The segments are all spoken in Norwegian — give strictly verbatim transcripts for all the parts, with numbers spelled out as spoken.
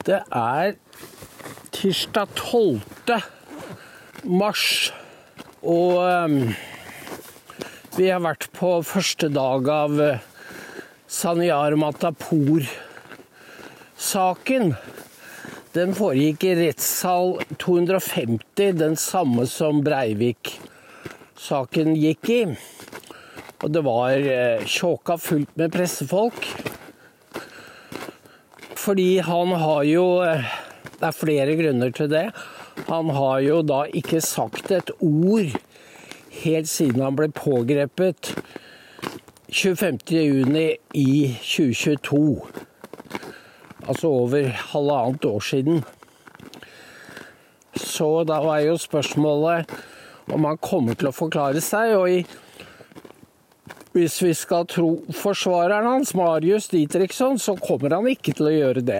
Det er tirsdag tolvte mars, og um, vi har vært på første dag av uh, Sanyar Matapour-saken. Den foregikk i rettssal to hundre og femti, den samme som Breivik-saken gikk i. Og det var uh, tjåka fullt med pressefolk. Fordi han har jo, det er flere grunner til det, han har jo da ikke sagt et ord helt siden han ble pågrepet tjuefemte juni i tjue tjueto. Altså over halvannet år siden. Så da var jo spørsmålet om han kommer til å forklare seg, og i Hvis vi skal tro forsvareren hans, Marius Dietrichson, så kommer han ikke til å gjøre det.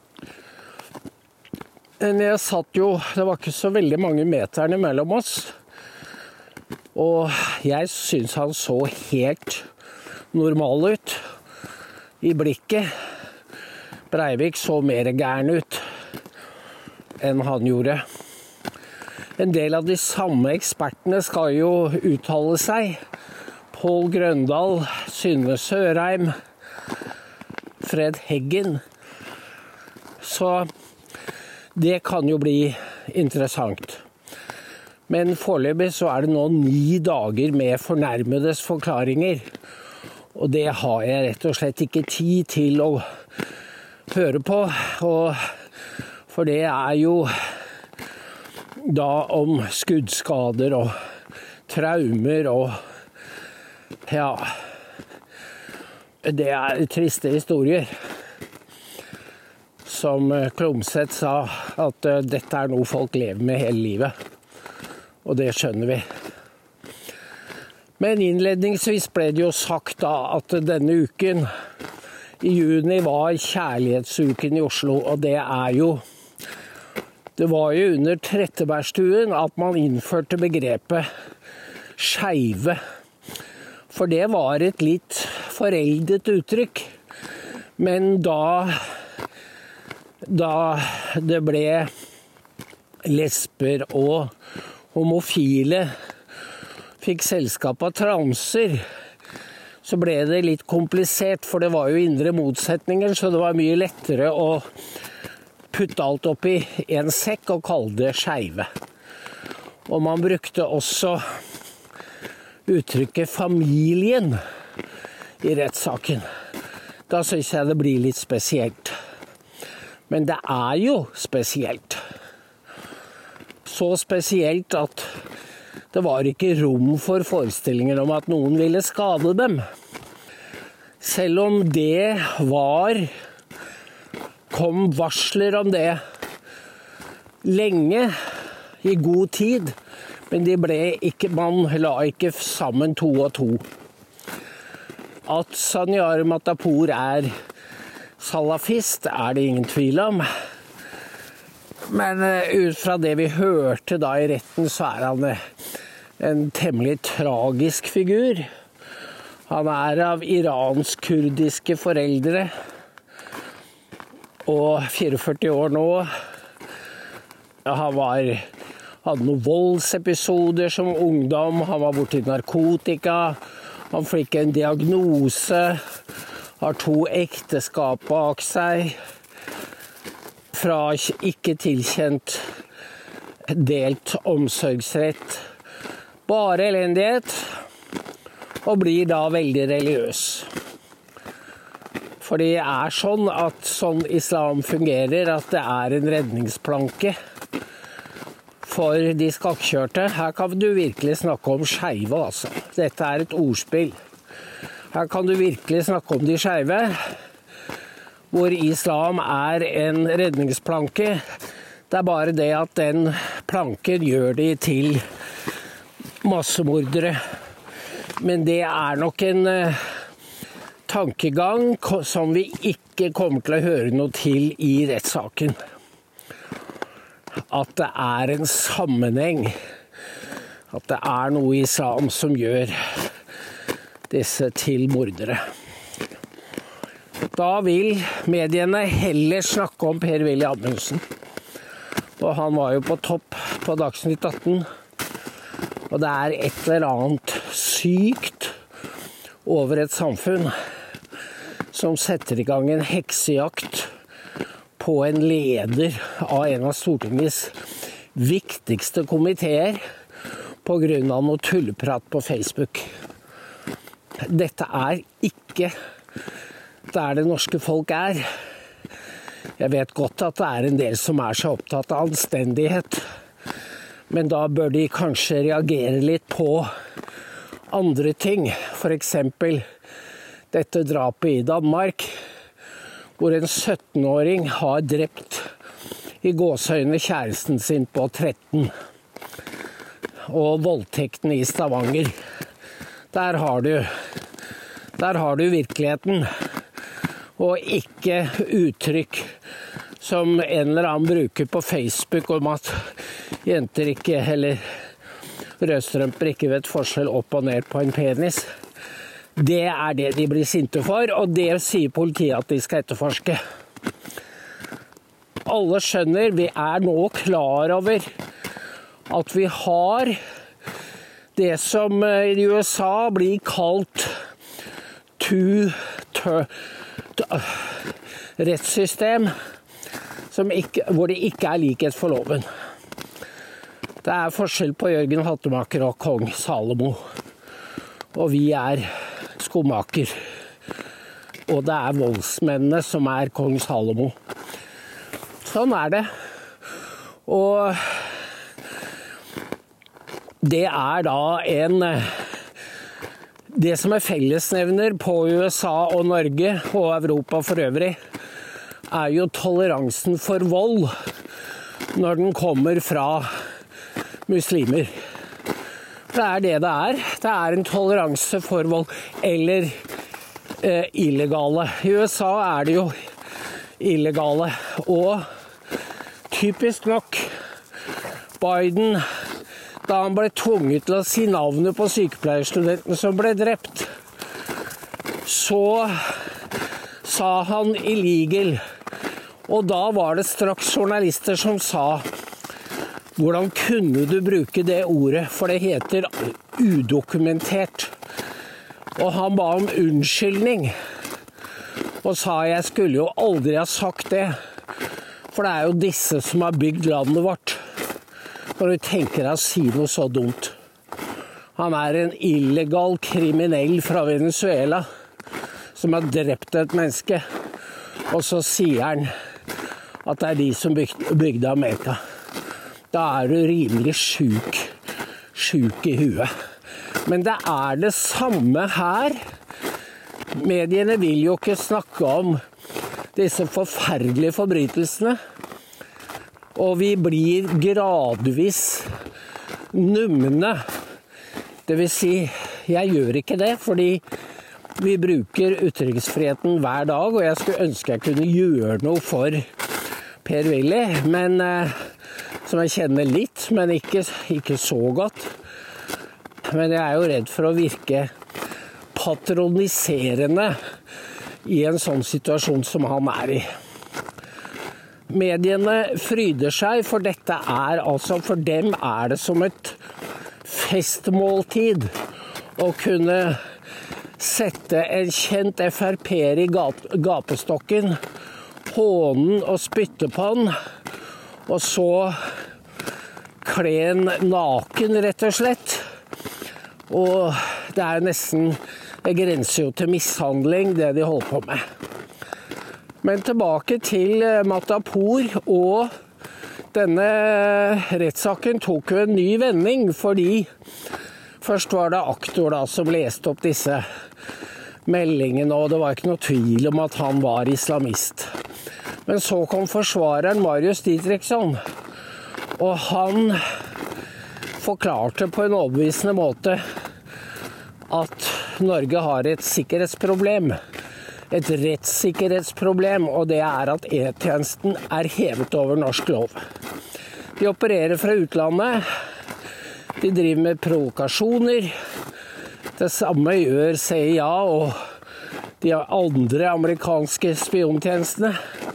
Men jeg satt jo, det var ikke så veldig mange meterne mellom oss, og jeg synes han så helt normal ut i blikket. Breivik så mer gæren ut enn han gjorde. En del av de samme ekspertene skal jo uttale seg. Pål Grøndal, Synne Sørheim, Fred Heggen. Så det kan jo bli interessant. Men foreløpig så er det nå ni dager med fornærmedes forklaringer. Og det har jeg rett og slett ikke tid til å høre på. Og for det er jo da om skuddskader og traumer og ja, det er triste historier. Som Klomsæt sa, at uh, dette er noe folk lever med hele livet. Og det skjønner vi. Men innledningsvis ble det jo sagt da at denne uken i juni var kjærlighetsuken i Oslo, og det er jo det var jo under Trettebergstuen at man innførte begrepet skeive. For det var et litt foreldet uttrykk. Men da, da det ble lesber og homofile fikk selskap av transer, så ble det litt komplisert, for det var jo indre motsetninger, så det var mye lettere å putte alt opp i en sekk og kalle det skeive. Og man brukte også uttrykket familien i rettssaken. Da synes jeg det blir litt spesielt. Men det er jo spesielt. Så spesielt at det var ikke rom for forestillinger om at noen ville skade dem. Selv om det var, kom varsler om det lenge, i god tid, men de ble ikke, man la ikke sammen to og to. At Sanyar Matapour er salafist, er det ingen tvil om. Men ut fra det vi hørte da i retten, så er han en temmelig tragisk figur. Han er av iransk-kurdiske foreldre, og fireogførti år nå. Han var... hadde noen voldsepisoder som ungdom, han var borti narkotika, han fikk en diagnose, har to ekteskap bak seg, fra ikke tilkjent delt omsorgsrett, bare elendighet, og blir da veldig religiøs. For det er sånn at sånn islam fungerer, at det er en redningsplanke for de skakkjørte. Her kan du virkelig snakke om skeive, altså. Dette er et ordspill. Her kan du virkelig snakke om de skeive, hvor islam er en redningsplanke. Det er bare det at den planken gjør de til massemordere. Men det er nok en uh, tankegang som vi ikke kommer til å høre noe til i rettssaken. At det er en sammenheng, at det er noe i islam som gjør disse til mordere. Da vil mediene heller snakke om Per-Willy Amundsen. Og han var jo på topp på Dagsnytt atten. Og det er et eller annet sykt over et samfunn som setter i gang en heksejakt på en leder av en av Stortingets viktigste komiteer på grunn av noe tulleprat på Facebook. Dette er ikke der det norske folk er. Jeg vet godt at det er en del som er så opptatt av anstendighet, men da bør de kanskje reagere litt på andre ting. For eksempel dette drapet i Danmark, hvor en syttenåring har drept i gåseøyne kjæresten sin på tretten. Og voldtekten i Stavanger. Der har du, der har du virkeligheten. Og ikke uttrykk som en eller annen bruker på Facebook om at jenter ikke, eller rødstrømper ikke vet forskjell opp og ned på en penis. Det er det de blir sinte for, og det sier politiet at de skal etterforske. Alle skjønner, vi er nå klar over at vi har det som i U S A blir kalt two ter- rettssystem, som ikke, hvor det ikke er likhet for loven. Det er forskjell på Jørgen Hattemaker og kong Salomo, og vi er skomaker. Og det er voldsmennene som er kong Salomo. Sånn er det. Og det er da en Det som er fellesnevner på U S A og Norge og Europa for øvrig, er jo toleransen for vold når den kommer fra muslimer. Det er det det er. Det er en toleranse for vold. Eller eh, illegale. I U S A er det jo illegale. Og typisk nok Biden, da han ble tvunget til å si navnet på sykepleierstudenten som ble drept, så sa han illegal. Og da var det straks journalister som sa, hvordan kunne du bruke det ordet, for det heter udokumentert. Og han ba om unnskyldning, og sa jeg skulle jo aldri ha sagt det, for det er jo disse som har bygd landet vårt. Når du tenker deg å si noe så dumt. Han er en illegal kriminell fra Venezuela som har drept et menneske. Og så sier han at det er de som bygde Amerika. Da er du rimelig syk, syk i huet. Men det er det samme her. Mediene vil jo ikke snakke om disse forferdelige forbrytelsene. Og vi blir gradvis numne. Det vil si, jeg gjør ikke det, fordi vi bruker utrykksfriheten hver dag, og jeg skulle ønske jeg kunne gjøre noe for Per-Willy, men eh, som jeg kjenner litt, men ikke, ikke så godt. Men jeg er jo redd for å virke patroniserende i en sånn situasjon som han er i. Mediene fryder seg, for dette er altså, for dem er det som et festmåltid å kunne sette en kjent F R P-er i gapestokken, hånen og spytte på den, og så kle en naken, rett og slett. Og det er nesten, det grenser jo til mishandling, det de holder på med. Men tilbake til Matapour, og denne rettssaken tok jo en ny vending, fordi først var det aktor da, som leste opp disse meldingene, og det var ikke noe tvil om at han var islamist. Men så kom forsvareren Marius Dietrichson, og han forklarte på en overbevisende måte at Norge har et sikkerhetsproblem. Et rettssikkerhetsproblem, og det er at E-tjenesten er hevet over norsk lov. De opererer fra utlandet, de driver med provokasjoner, det samme gjør C I A og de andre amerikanske spiontjenestene.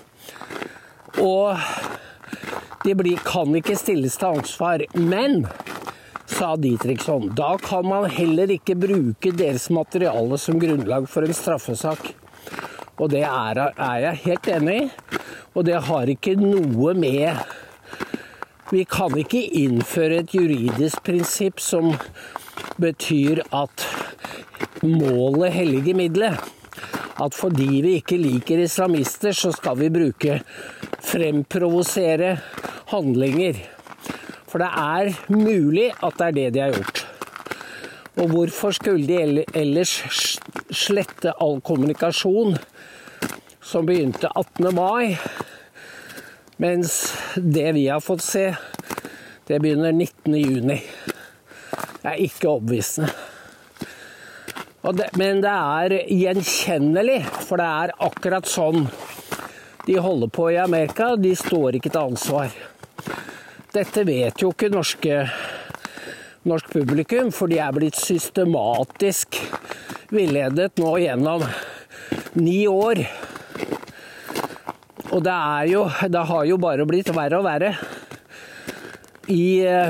Og de blir, kan ikke stilles til ansvar. Men, sa Dietrichson, da kan man heller ikke bruke deres materiale som grunnlag for en straffesak. Og det er, er jeg helt enig i. Og det har ikke noe med... Vi kan ikke innføre et juridisk prinsipp som betyr at målet helliger middelet. At fordi vi ikke liker islamister, så skal vi bruke fremprovosere handlinger. For det er mulig at det er det de har gjort. Og hvorfor skulle de ellers slette all kommunikasjon som begynte attende mai, mens det vi har fått se, det begynner nittende juni. Det er ikke overbevisende. Og det, men det er gjenkjennelig, for det er akkurat sånn de holder på i Amerika. De står ikke til ansvar. Dette vet jo ikke norske, norsk publikum, for de er blitt systematisk villedet nå gjennom ni år. Og det er jo, det har jo bare blitt verre og verre. I,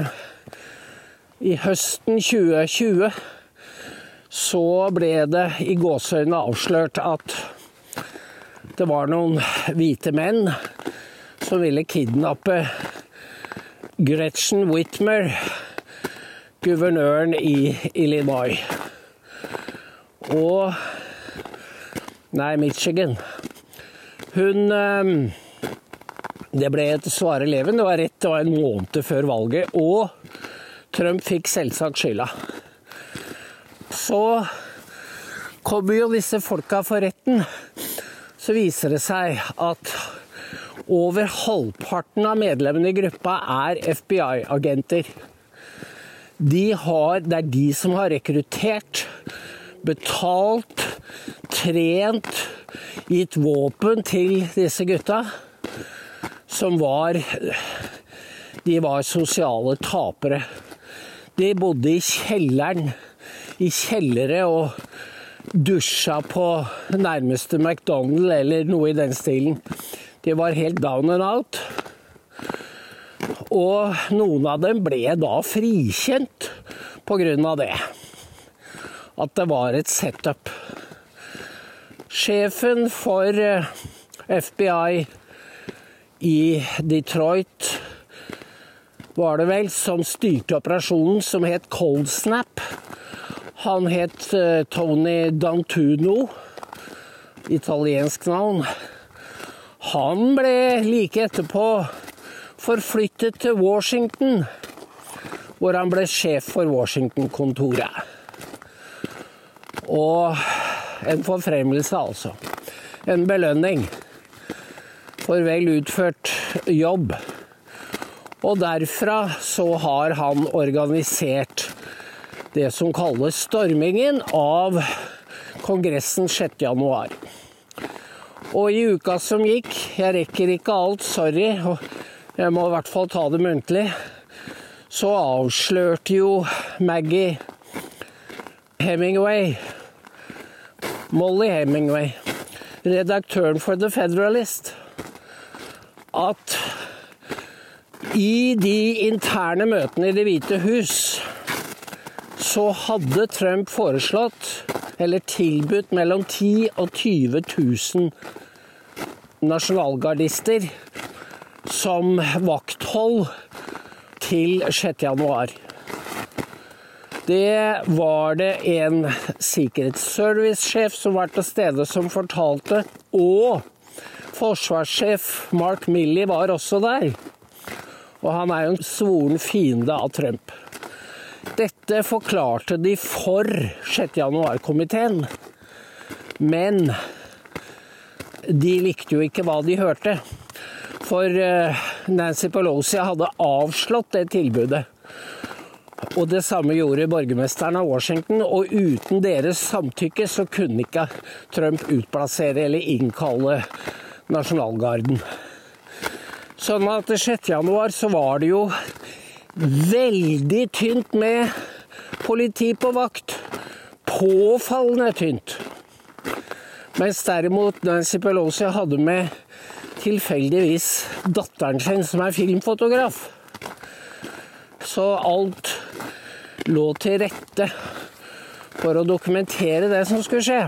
i høsten tjue tjue så ble det i gåseøynene avslørt at det var noen hvite menn som ville kidnappe Gretchen Whitmer, guvernøren i Illinois. Og Nei, Michigan. Hun Det ble et svare leven. Det var rett, det var en måned før valget, og Trump fikk selvsagt skylda. Så kommer jo disse folka for retten. Så viser det seg at over halvparten av medlemmene i gruppa er F B I-agenter. De har, det er de som har rekruttert, betalt, trent, gitt våpen til disse gutta, som var, de var sosiale tapere. De bodde i kjelleren, i kjellere og dusja på nærmeste McDonald's eller noe i den stilen. De var helt down and out. Og noen av dem ble da frikjent på grunn av det. At det var et setup. Sjefen for F B I i Detroit var det vel som styrte operasjonen, som het Cold Snap. Han het Tony D'Antuono, italiensk navn. Han ble like etterpå forflyttet til Washington, hvor han ble sjef for Washington-kontoret. Og en forfremmelse altså. En belønning for vel utført jobb. Og derfra så har han organisert det som kalles stormingen av Kongressen sjette januar. Og i uka som gikk, jeg rekker ikke alt, sorry, jeg må i hvert fall ta det muntlig, så avslørte jo Maggie Hemingway, Molly Hemingway, redaktøren for The Federalist, at i de interne møtene i Det hvite hus så hadde Trump foreslått eller tilbudt mellom ti og tyve tusen nasjonalgardister som vakthold til sjette januar. Det var det en sikkerhetsservice-sjef som var til stede som fortalte, og forsvarssjef Mark Milley var også der. Og han er jo en svoren fiende av Trump. Dette forklarte de for sjette januar-komiteen, men de likte jo ikke hva de hørte. For Nancy Pelosi hadde avslått det tilbudet. Og det samme gjorde borgermesteren av Washington, og uten deres samtykke så kunne ikke Trump utplassere eller innkalle nasjonalgarden. Sånn at sjette januar så var det jo veldig tynt med politi på vakt. Påfallende tynt. Mens derimot Nancy Pelosi hadde med tilfeldigvis datteren sin som er filmfotograf. Så alt lå til rette for å dokumentere det som skulle skje.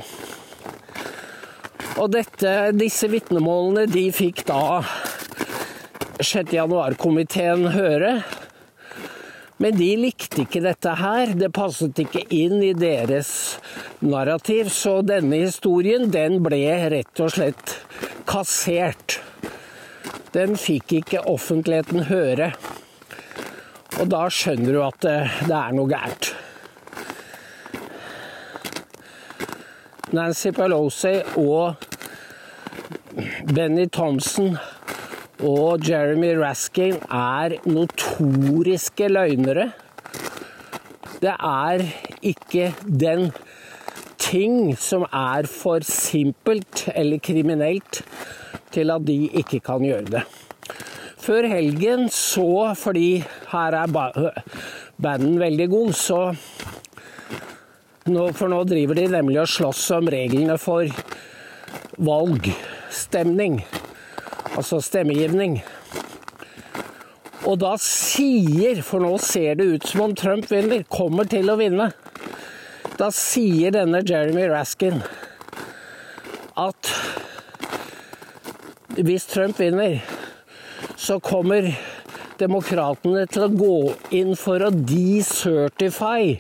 Og dette, disse vitnemålene de fikk da sjette januar-komiteen høre. Men de likte ikke dette her, det passet ikke inn i deres narrativ, så denne historien, den ble rett og slett kassert. Den fikk ikke offentligheten høre, og da skjønner du at det, det er noe gærent. Nancy Pelosi og Benny Thompson og Jeremy Raskin er notoriske løgnere. Det er ikke den ting som er for simpelt eller kriminelt til at de ikke kan gjøre det. Før helgen så, fordi her er banden veldig god, så nå, for nå driver de nemlig å slåss om reglene for valgstemning. Altså stemmegivning. Og da sier, for nå ser det ut som om Trump vinner, kommer til å vinne. Da sier denne Jeremy Raskin at hvis Trump vinner, så kommer demokratene til å gå inn for å decertify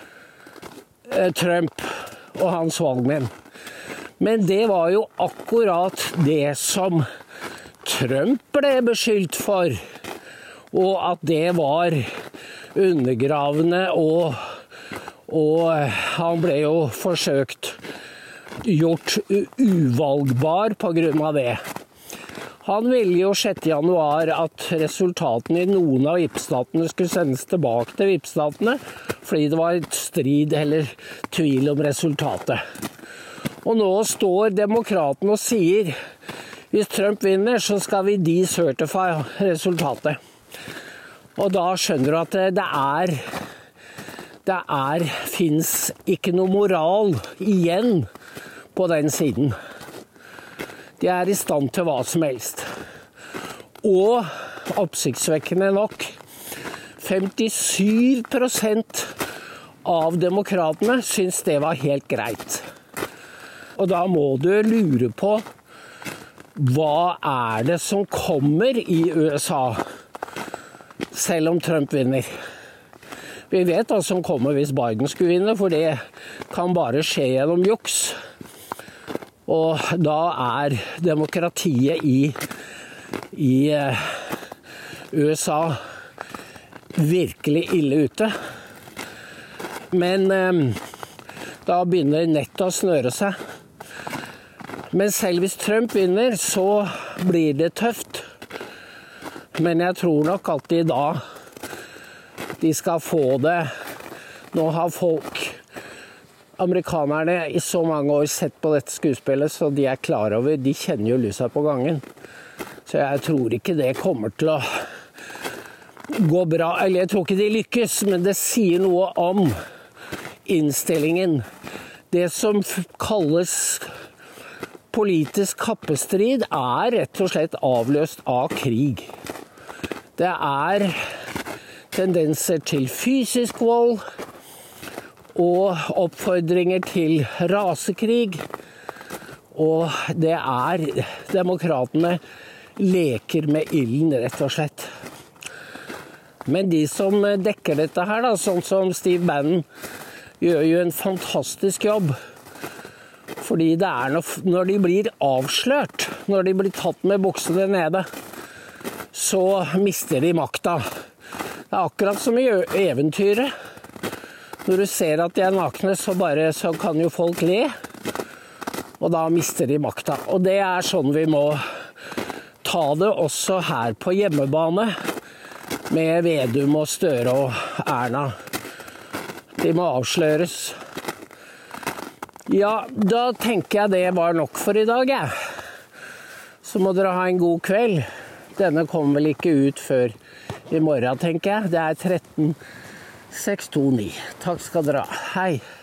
Trump og hans valgmenn. Men det var jo akkurat det som Trump ble beskyldt for, og at det var undergravende, og, og han ble jo forsøkt gjort uvalgbar på grunn av det. Han ville jo sjette januar at resultatene i noen av vippstatene skulle sendes tilbake til vippstatene, fordi det var et strid eller tvil om resultatet. Og nå står demokraten og sier hvis Trump vinner, så skal vi decertify resultatet. Og da skjønner du at det er, det er, finnes ikke noe moral igjen på den siden. De er i stand til hva som helst. Og oppsiktsvekkende nok, femtisju prosent av demokratene syns det var helt greit. Og da må du lure på hva er det som kommer i U S A, selv om Trump vinner? Vi vet hva som kommer hvis Biden skulle vinne, for det kan bare skje gjennom juks. Og da er demokratiet i, i U S A virkelig ille ute. Men da begynner nettet å snøre seg. Men selv hvis Trump vinner, så blir det tøft. Men jeg tror nok at de da de skal få det. Nå har folk, amerikanerne, i så mange år sett på dette skuespillet, så de er klar over, de kjenner jo lusa på gangen. Så jeg tror ikke det kommer til å gå bra. Eller jeg tror ikke de lykkes, men det sier noe om innstillingen. Det som kalles politisk kappestrid er rett og slett avløst av krig. Det er tendenser til fysisk vold og oppfordringer til rasekrig. Og det er demokratene leker med ilden, rett og slett. Men de som dekker dette her, da, sånn som Steve Bannon, gjør jo en fantastisk jobb. Fordi det er når de blir avslørt, når de blir tatt med buksene nede, så mister de makta. Det er akkurat som i eventyret. Når du ser at de er nakne, så, bare, så kan jo folk le, og da mister de makta. Og det er sånn vi må ta det også her på hjemmebane, med Vedum og Støre og Erna. De må avsløres. Ja, da tenker jeg det var nok for i dag, jeg. Så må dere ha en god kveld. Denne kommer vel ikke ut før i morgen, tenker jeg. Det er tretten seks to ni. Takk skal dere ha. Hei.